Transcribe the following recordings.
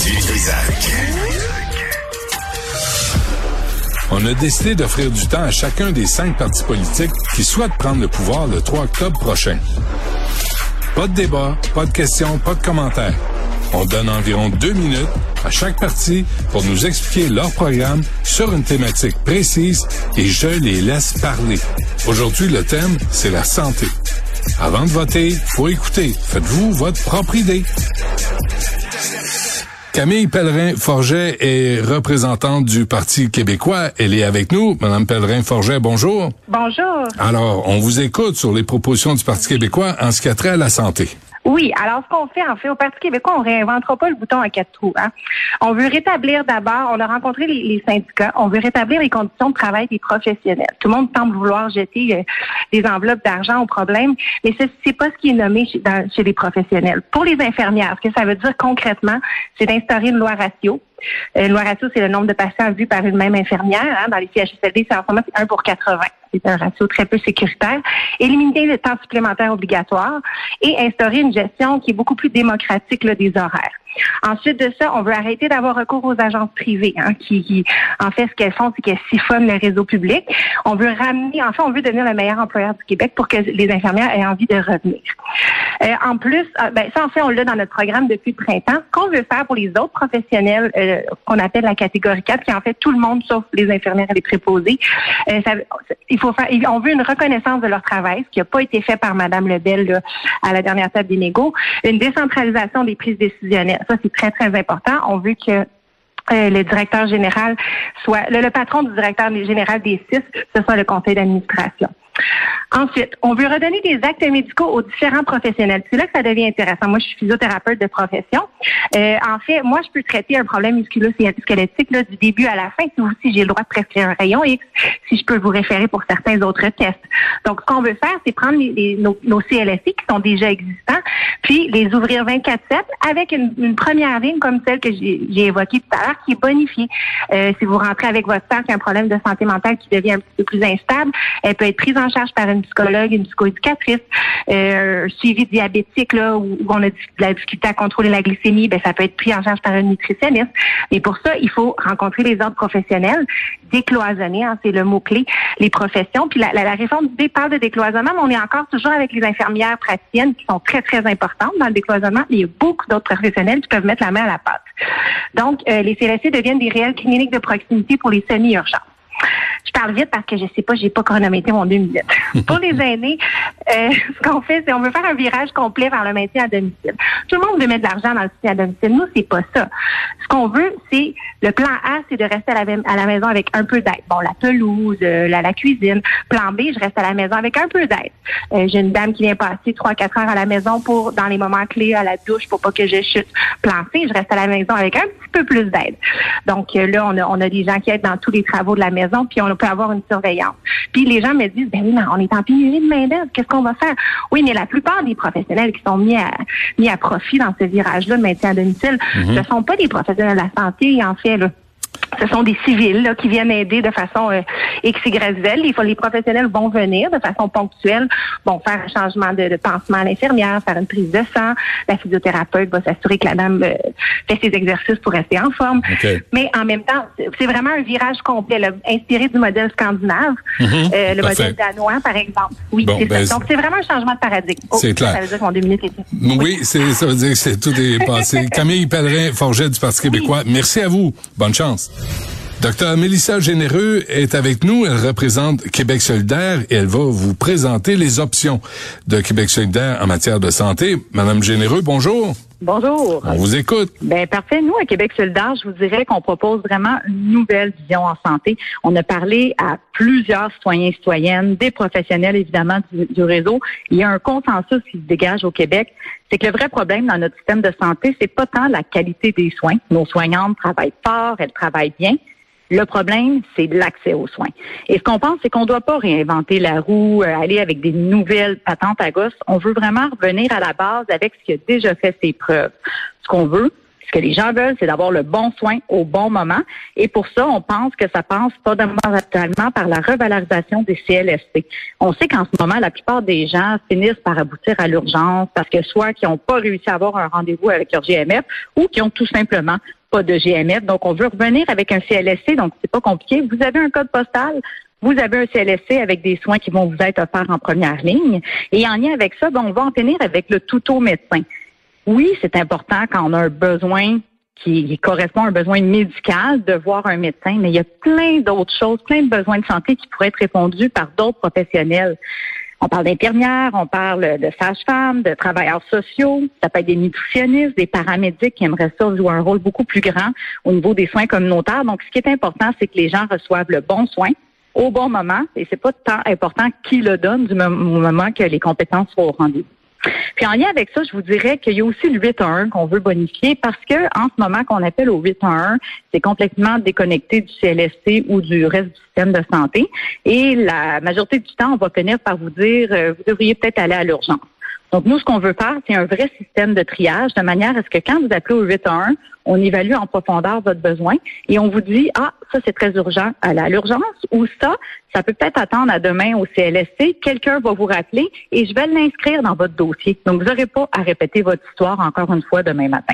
On a décidé d'offrir du temps à chacun des 5 partis politiques qui souhaitent prendre le pouvoir le 3 octobre prochain. Pas de débat, pas de questions, pas de commentaires. On donne environ 2 minutes à chaque parti pour nous expliquer leur programme sur une thématique précise et je les laisse parler. Aujourd'hui, le thème, c'est la santé. Avant de voter, faut écouter. Faites-vous votre propre idée. Camille Pellerin-Forget est représentante du Parti québécois. Elle est avec nous. Madame Pellerin-Forget, bonjour. Bonjour. Alors, on vous écoute sur les propositions du Parti québécois en ce qui a trait à la santé. Oui, alors ce qu'on fait, au Parti québécois, on réinventera pas le bouton à 4 trous. Hein. On veut rétablir d'abord, on a rencontré les syndicats, on veut rétablir les conditions de travail des professionnels. Tout le monde semble vouloir jeter des enveloppes d'argent au problème, mais c'est pas ce qui est nommé chez les professionnels. Pour les infirmières, ce que ça veut dire concrètement, c'est d'instaurer une loi ratio. Une loi ratio, c'est le nombre de patients vus par une même infirmière. Hein. Dans les CHSLD, c'est en ce moment, c'est 1 pour 80. C'est un ratio très peu sécuritaire. Éliminer le temps supplémentaire obligatoire et instaurer une gestion qui est beaucoup plus démocratique là, des horaires. Ensuite de ça, on veut arrêter d'avoir recours aux agences privées, hein, qui en fait, ce qu'elles font, c'est qu'elles siphonnent le réseau public. On veut on veut devenir le meilleur employeur du Québec pour que les infirmières aient envie de revenir. En plus, ça, en fait, on l'a dans notre programme depuis le printemps. Ce qu'on veut faire pour les autres professionnels, qu'on appelle la catégorie 4, qui est en fait tout le monde sauf les infirmières et les préposés, on veut une reconnaissance de leur travail, ce qui n'a pas été fait par Mme Lebel là, à la dernière table des négos, une décentralisation des prises décisionnelles. Ça, c'est très, très important. On veut que le directeur général soit le patron du directeur général des 6, ce soit le conseil d'administration. Ensuite, on veut redonner des actes médicaux aux différents professionnels. C'est là que ça devient intéressant. Moi, je suis physiothérapeute de profession. En fait, moi, je peux traiter un problème musculo-squelettique là, du début à la fin. Si j'ai le droit de prescrire un rayon X, si je peux vous référer pour certains autres tests. Donc, ce qu'on veut faire, c'est prendre nos CLSI qui sont déjà existants, puis les ouvrir 24/7 avec une première ligne comme celle que j'ai évoquée tout à l'heure, qui est bonifiée. Si vous rentrez avec votre sœur qui a un problème de santé mentale qui devient un petit peu plus instable, elle peut être prise en charge par une psychologue, une psychoéducatrice, un suivi diabétique là où on a de la difficulté à contrôler la glycémie, ça peut être pris en charge par une nutritionniste. Mais pour ça, il faut rencontrer les ordres professionnels, décloisonner, hein, c'est le mot-clé, les professions. Puis la réforme du parle de décloisonnement, mais on est encore toujours avec les infirmières praticiennes qui sont très, très importantes dans le décloisonnement, mais il y a beaucoup d'autres professionnels qui peuvent mettre la main à la pâte. Donc, les CLSC deviennent des réelles cliniques de proximité pour les semi-urgences. Je parle vite parce que j'ai pas chronométré mon 2 minutes. Pour les aînés, ce qu'on fait, c'est on veut faire un virage complet vers le maintien à domicile. Tout le monde veut mettre de l'argent dans le soutien à domicile. Nous, c'est pas ça. Ce qu'on veut, c'est le plan A, c'est de rester à la maison avec un peu d'aide. Bon, la pelouse, la cuisine. Plan B, je reste à la maison avec un peu d'aide. J'ai une dame qui vient passer 3-4 heures à la maison dans les moments clés, à la douche, pour pas que je chute. Plan C, je reste à la maison avec un petit peu plus d'aide. Donc là, on a des gens qui aident dans tous les travaux de la maison, puis on peut avoir une surveillance. Puis les gens me disent, oui, mais on est en pénurie de main-d'œuvre, qu'est-ce qu'on va faire? Oui, mais la plupart des professionnels qui sont mis à profit dans ce virage-là de maintien à domicile, ce sont pas des professionnels de la santé, en fait, là. Ce sont des civils là, qui viennent aider de façon XYZ. Les professionnels vont venir de façon ponctuelle, vont faire un changement de pansement à l'infirmière, faire une prise de sang. La physiothérapeute va s'assurer que la dame fait ses exercices pour rester en forme. Okay. Mais en même temps, c'est vraiment un virage complet, là, inspiré du modèle scandinave, le modèle danois, par exemple. Oui, c'est ça. Donc, c'est vraiment un changement de paradigme. C'est clair. Ça veut dire que mon 2 minutes est fini. Oui, ça veut dire que tout est passé. Camille Pellerin-Forget du Parti québécois, merci à vous. Bonne chance. Docteur Mélissa Généreux est avec nous. Elle représente Québec solidaire et elle va vous présenter les options de Québec solidaire en matière de santé. Madame Généreux, bonjour. Bonjour. On vous écoute. Parfait. Nous, à Québec solidaire, je vous dirais qu'on propose vraiment une nouvelle vision en santé. On a parlé à plusieurs citoyens et citoyennes, des professionnels, évidemment, du réseau. Il y a un consensus qui se dégage au Québec. C'est que le vrai problème dans notre système de santé, c'est pas tant la qualité des soins. Nos soignantes travaillent fort, elles travaillent bien. Le problème, c'est l'accès aux soins. Et ce qu'on pense, c'est qu'on ne doit pas réinventer la roue, aller avec des nouvelles patentes à gosse. On veut vraiment revenir à la base avec ce qui a déjà fait ses preuves. Ce qu'on veut, ce que les gens veulent, c'est d'avoir le bon soin au bon moment. Et pour ça, on pense que ça passe fondamentalement par la revalorisation des CLSC. On sait qu'en ce moment, la plupart des gens finissent par aboutir à l'urgence parce que soit qu'ils n'ont pas réussi à avoir un rendez-vous avec leur GMF ou qui ont tout simplement pas de GMF. Donc, on veut revenir avec un CLSC, donc c'est pas compliqué. Vous avez un code postal, vous avez un CLSC avec des soins qui vont vous être offerts en première ligne. Et en lien avec ça, on va en tenir avec le tout au médecin. Oui, c'est important quand on a un besoin qui correspond à un besoin médical de voir un médecin, mais il y a plein d'autres choses, plein de besoins de santé qui pourraient être répondus par d'autres professionnels. On parle d'infirmières, on parle de sages-femmes, de travailleurs sociaux, ça peut être des nutritionnistes, des paramédics qui aimeraient ça jouer un rôle beaucoup plus grand au niveau des soins communautaires. Donc, ce qui est important, c'est que les gens reçoivent le bon soin au bon moment, et c'est pas tant important qui le donne du moment que les compétences soient au rendez-vous. Puis en lien avec ça, je vous dirais qu'il y a aussi le 811 qu'on veut bonifier parce que en ce moment qu'on appelle au 811, c'est complètement déconnecté du CLSC ou du reste du système de santé. Et la majorité du temps, on va finir par vous dire vous devriez peut-être aller à l'urgence. Donc, nous, ce qu'on veut faire, c'est un vrai système de triage de manière à ce que quand vous appelez au 811, on évalue en profondeur votre besoin et on vous dit, ça, c'est très urgent, allez à l'urgence, ou ça peut peut-être attendre à demain au CLSC, quelqu'un va vous rappeler et je vais l'inscrire dans votre dossier. Donc, vous n'aurez pas à répéter votre histoire encore une fois demain matin.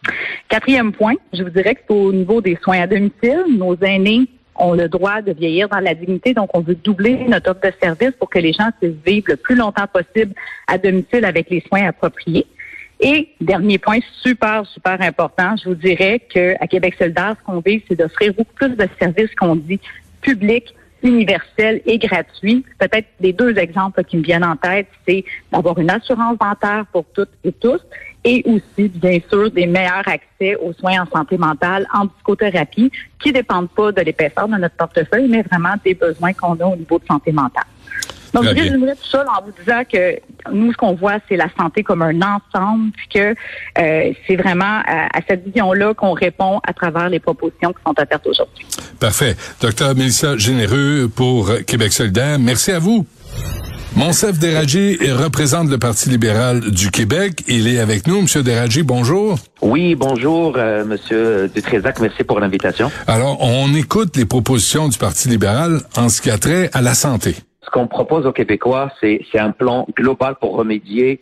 4e point, je vous dirais que c'est au niveau des soins à domicile. Nos aînés ont le droit de vieillir dans la dignité, donc on veut doubler notre offre de service pour que les gens puissent vivre le plus longtemps possible à domicile avec les soins appropriés. Et dernier point super important, je vous dirais qu'à Québec solidaire, ce qu'on veut, c'est d'offrir beaucoup plus de services qu'on dit publics, universels et gratuits. Peut-être les 2 exemples qui me viennent en tête, c'est d'avoir une assurance dentaire pour toutes et tous et aussi, bien sûr, des meilleurs accès aux soins en santé mentale, en psychothérapie, qui ne dépendent pas de l'épaisseur de notre portefeuille, mais vraiment des besoins qu'on a au niveau de santé mentale. Donc, je résumerais tout ça en vous disant que nous, ce qu'on voit, c'est la santé comme un ensemble, puis que c'est vraiment à cette vision-là qu'on répond à travers les propositions qui sont offertes aujourd'hui. Parfait. Docteur Mélissa Généreux pour Québec solidaire, merci à vous. Monsef Deradji représente le Parti libéral du Québec. Il est avec nous. Monsieur Deradji, bonjour. Oui, bonjour, Monsieur Dutrisac. Merci pour l'invitation. Alors, on écoute les propositions du Parti libéral en ce qui a trait à la santé. Ce qu'on propose aux Québécois, c'est un plan global pour remédier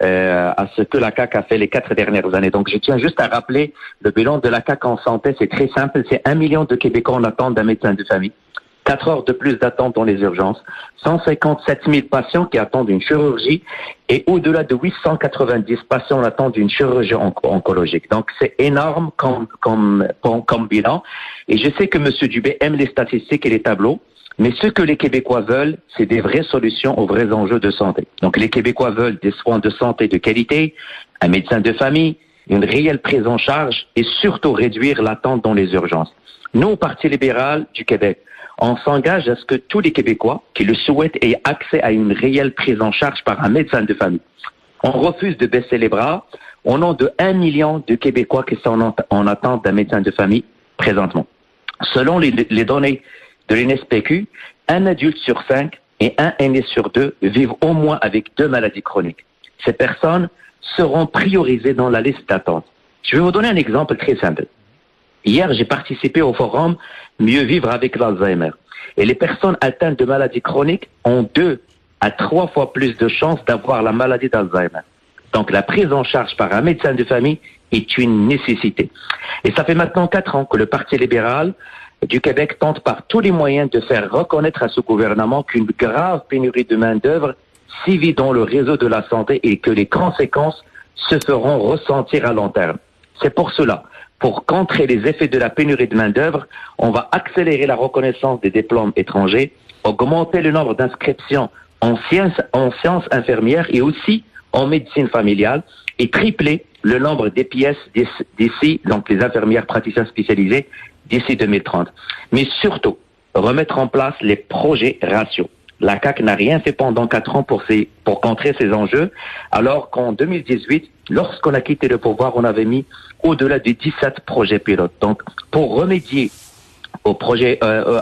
à ce que la CAQ a fait les 4 dernières années. Donc, je tiens juste à rappeler le bilan de la CAQ en santé. C'est très simple. C'est 1 million de Québécois en attente d'un médecin de famille. 4 heures de plus d'attente dans les urgences, 157 000 patients qui attendent une chirurgie et au-delà de 890 patients en attente d'une chirurgie oncologique. Donc, c'est énorme comme bilan. Et je sais que M. Dubé aime les statistiques et les tableaux, mais ce que les Québécois veulent, c'est des vraies solutions aux vrais enjeux de santé. Donc, les Québécois veulent des soins de santé de qualité, un médecin de famille, une réelle prise en charge et surtout réduire l'attente dans les urgences. Nous, au Parti libéral du Québec, on s'engage à ce que tous les Québécois qui le souhaitent aient accès à une réelle prise en charge par un médecin de famille. On refuse de baisser les bras au nom de 1 million de Québécois qui sont en attente d'un médecin de famille présentement. Selon les données de l'INSPQ, 1 adulte sur 5 et 1 aîné sur 2 vivent au moins avec 2 maladies chroniques. Ces personnes seront priorisées dans la liste d'attente. Je vais vous donner un exemple très simple. Hier, j'ai participé au forum Mieux vivre avec l'Alzheimer. Et les personnes atteintes de maladies chroniques ont 2 à 3 fois plus de chances d'avoir la maladie d'Alzheimer. Donc, la prise en charge par un médecin de famille est une nécessité. Et ça fait maintenant 4 ans que le Parti libéral du Québec tente par tous les moyens de faire reconnaître à ce gouvernement qu'une grave pénurie de main-d'œuvre sévit dans le réseau de la santé et que les conséquences se feront ressentir à long terme. C'est pour cela, pour contrer les effets de la pénurie de main-d'œuvre, on va accélérer la reconnaissance des diplômes étrangers, augmenter le nombre d'inscriptions en sciences infirmières et aussi en médecine familiale et tripler le nombre d'EPS d'ici, donc les infirmières praticiens spécialisés, d'ici 2030. Mais surtout, remettre en place les projets ratios. La CAQ n'a rien fait pendant 4 ans pour contrer ces enjeux, alors qu'en 2018, lorsqu'on a quitté le pouvoir, on avait mis au-delà de 17 projets pilotes. Donc, pour remédier au projet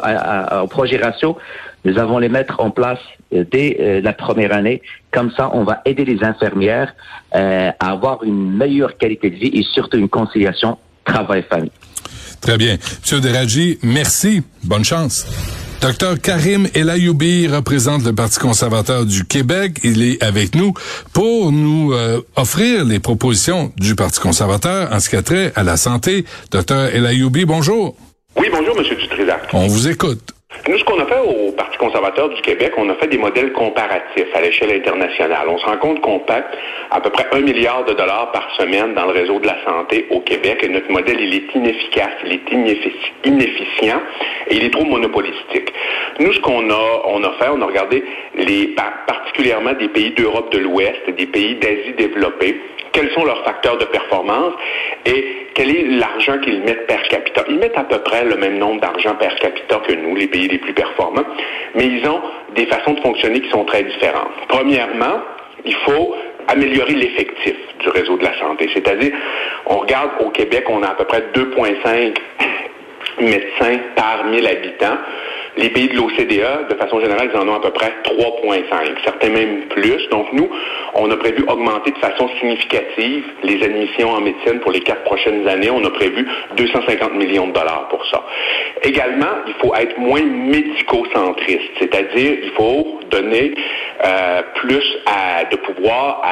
ratio, nous allons les mettre en place dès la première année. Comme ça, on va aider les infirmières à avoir une meilleure qualité de vie et surtout une conciliation travail-famille. Très bien. Monsieur Deradji, merci. Bonne chance. Docteur Karim El-Ayoubi représente le Parti conservateur du Québec. Il est avec nous pour nous offrir les propositions du Parti conservateur en ce qui a trait à la santé. Docteur El-Ayoubi, bonjour. Oui, bonjour, M. Dutrisac. On vous écoute. Nous, ce qu'on a fait au Parti conservateur du Québec, on a fait des modèles comparatifs à l'échelle internationale. On se rend compte qu'on paie à peu près 1 milliard de dollars par semaine dans le réseau de la santé au Québec et notre modèle, il est inefficace, il est inefficient et il est trop monopolistique. Nous, ce qu'on a fait, on a regardé particulièrement des pays d'Europe de l'Ouest, des pays d'Asie développée, quels sont leurs facteurs de performance et quel est l'argent qu'ils mettent per capita. Ils mettent à peu près le même nombre d'argent per capita que nous, les pays les plus performants, mais ils ont des façons de fonctionner qui sont très différentes. Premièrement, il faut améliorer l'effectif du réseau de la santé. C'est-à-dire, on regarde au Québec, on a à peu près 2,5 médecins par 1000 habitants. Les pays de l'OCDE, de façon générale, ils en ont à peu près 3,5, certains même plus. Donc nous, on a prévu augmenter de façon significative les admissions en médecine pour les 4 prochaines années. On a prévu 250 millions de dollars pour ça. Également, il faut être moins médico-centriste, c'est-à-dire il faut donner plus de pouvoir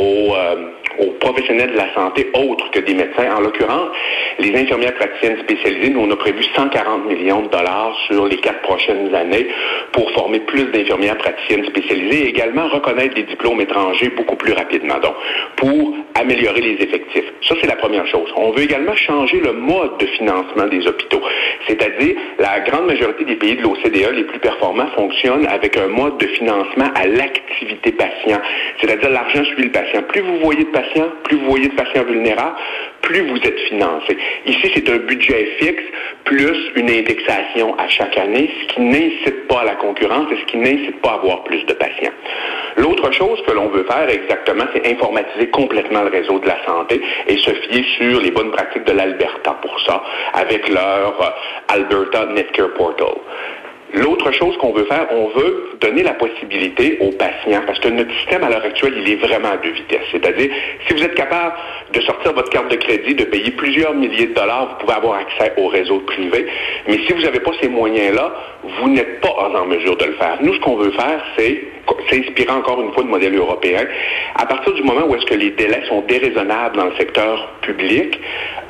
aux professionnels de la santé autres que des médecins. En l'occurrence, les infirmières praticiennes spécialisées, nous, on a prévu 140 millions de dollars sur les 4 prochaines années pour former plus d'infirmières praticiennes spécialisées et également reconnaître les diplômes étrangers beaucoup plus rapidement, donc pour améliorer les effectifs. Ça, c'est la première chose. On veut également changer le mode de financement des hôpitaux, c'est-à-dire la grande majorité des pays de l'OCDE, les plus performants, fonctionnent avec un mode de financement à l'activité patient, c'est-à-dire l'argent suit le patient. Plus vous voyez de patients, plus vous voyez de patients vulnérables, plus vous êtes financé. Ici, c'est un budget fixe plus une indexation à chaque année, ce qui n'incite pas à la concurrence et ce qui n'incite pas à avoir plus de patients. L'autre chose que l'on veut faire exactement, c'est informatiser complètement le réseau de la santé et se fier sur les bonnes pratiques de l'Alberta pour ça, avec leur Alberta Netcare Portal. L'autre chose qu'on veut faire, on veut donner la possibilité aux patients, parce que notre système à l'heure actuelle, il est vraiment à 2 vitesses. C'est-à-dire, si vous êtes capable de sortir votre carte de crédit, de payer plusieurs milliers de dollars, vous pouvez avoir accès au réseau privé. Mais si vous n'avez pas ces moyens-là, vous n'êtes pas en mesure de le faire. Nous, ce qu'on veut faire, c'est s'inspirer encore une fois de modèle européen. À partir du moment où est-ce que les délais sont déraisonnables dans le secteur public,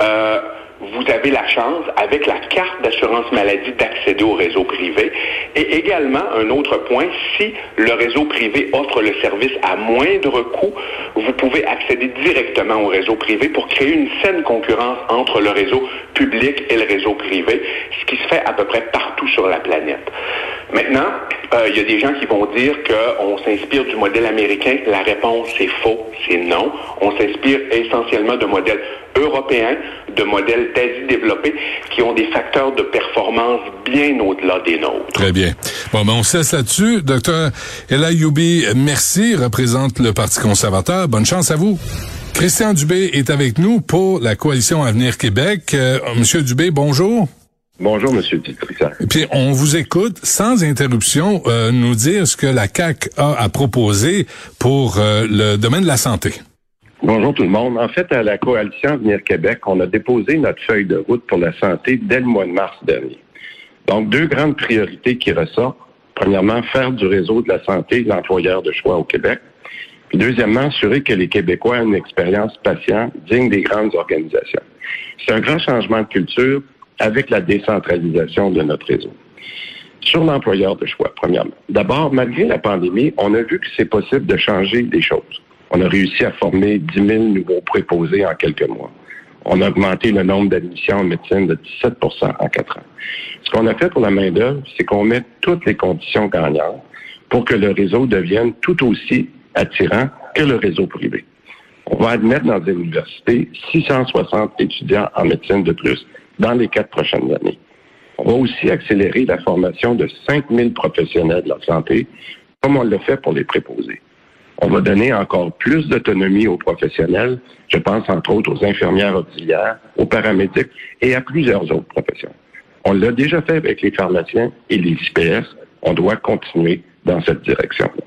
vous avez la chance, avec la carte d'assurance maladie, d'accéder au réseau privé. Et également, un autre point, si le réseau privé offre le service à moindre coût, vous pouvez accéder directement au réseau privé pour créer une saine concurrence entre le réseau public et le réseau privé, ce qui se fait à peu près partout sur la planète. Maintenant, il y a des gens qui vont dire qu'on s'inspire du modèle américain. La réponse, c'est faux, c'est non. On s'inspire essentiellement de modèles européens, de modèles d'Asie développée, qui ont des facteurs de performance bien au-delà des nôtres. Très bien. Bon, ben on se laisse là-dessus. Docteur El-Ayoubi, merci, représente le Parti conservateur. Bonne chance à vous. Christian Dubé est avec nous pour la Coalition Avenir Québec. Monsieur Dubé, bonjour. Bonjour, Monsieur Dutrisac. Et puis, on vous écoute sans interruption nous dire ce que la CAQ a à proposer pour le domaine de la santé. Bonjour tout le monde. En fait, à la Coalition Avenir Québec, on a déposé notre feuille de route pour la santé dès le mois de mars dernier. Donc, 2 grandes priorités qui ressortent. Premièrement, faire du réseau de la santé l'employeur de choix au Québec. Puis deuxièmement, assurer que les Québécois aient une expérience patient digne des grandes organisations. C'est un grand changement de culture avec la décentralisation de notre réseau. Sur l'employeur de choix, premièrement. D'abord, malgré la pandémie, on a vu que c'est possible de changer des choses. On a réussi à former 10 000 nouveaux préposés en quelques mois. On a augmenté le nombre d'admissions en médecine de 17 % en 4 ans. Ce qu'on a fait pour la main-d'œuvre, c'est qu'on met toutes les conditions gagnantes pour que le réseau devienne tout aussi attirant que le réseau privé. On va admettre dans des universités 660 étudiants en médecine de plus dans les 4 prochaines années. On va aussi accélérer la formation de 5 000 professionnels de la santé, comme on l'a fait pour les préposés. On va donner encore plus d'autonomie aux professionnels, je pense entre autres aux infirmières auxiliaires, aux paramédics et à plusieurs autres professions. On l'a déjà fait avec les pharmaciens et les IPS, on doit continuer dans cette direction-là.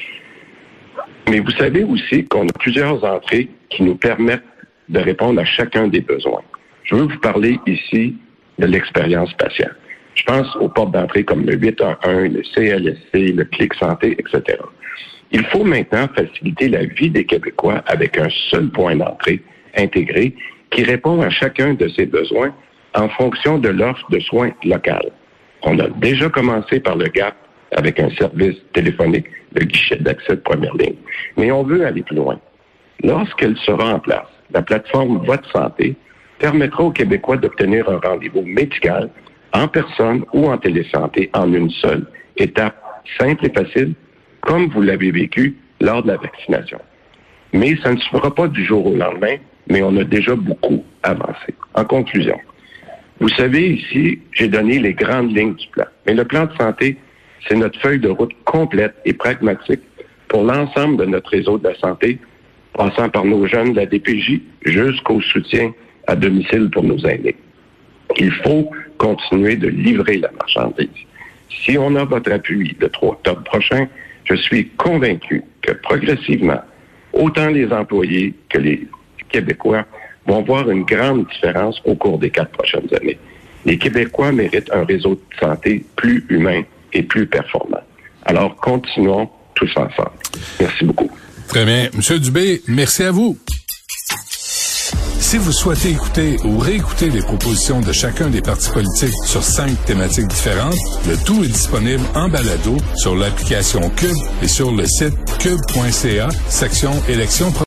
Mais vous savez aussi qu'on a plusieurs entrées qui nous permettent de répondre à chacun des besoins. Je veux vous parler ici de l'expérience patient. Je pense aux portes d'entrée comme le 811, le CLSC, le Clic Santé, etc. Il faut maintenant faciliter la vie des Québécois avec un seul point d'entrée intégré qui répond à chacun de ses besoins en fonction de l'offre de soins locale. On a déjà commencé par le GAP avec un service téléphonique de guichet d'accès de première ligne. Mais on veut aller plus loin. Lorsqu'elle sera en place, la plateforme Votre Santé permettra aux Québécois d'obtenir un rendez-vous médical en personne ou en télésanté en une seule étape simple et facile, comme vous l'avez vécu lors de la vaccination. Mais ça ne se fera pas du jour au lendemain, mais on a déjà beaucoup avancé. En conclusion, vous savez, ici, j'ai donné les grandes lignes du plan. Mais le plan de santé, c'est notre feuille de route complète et pragmatique pour l'ensemble de notre réseau de la santé, passant par nos jeunes de la DPJ jusqu'au soutien à domicile pour nos aînés. Il faut continuer de livrer la marchandise. Si on a votre appui le 3 octobre prochain, je suis convaincu que progressivement, autant les employés que les Québécois vont voir une grande différence au cours des 4 prochaines années. Les Québécois méritent un réseau de santé plus humain et plus performant. Alors, continuons tous ensemble. Merci beaucoup. Très bien. Monsieur Dubé, merci à vous. Si vous souhaitez écouter ou réécouter les propositions de chacun des partis politiques sur 5 thématiques différentes, le tout est disponible en balado sur l'application Cube et sur le site cube.ca, section élections.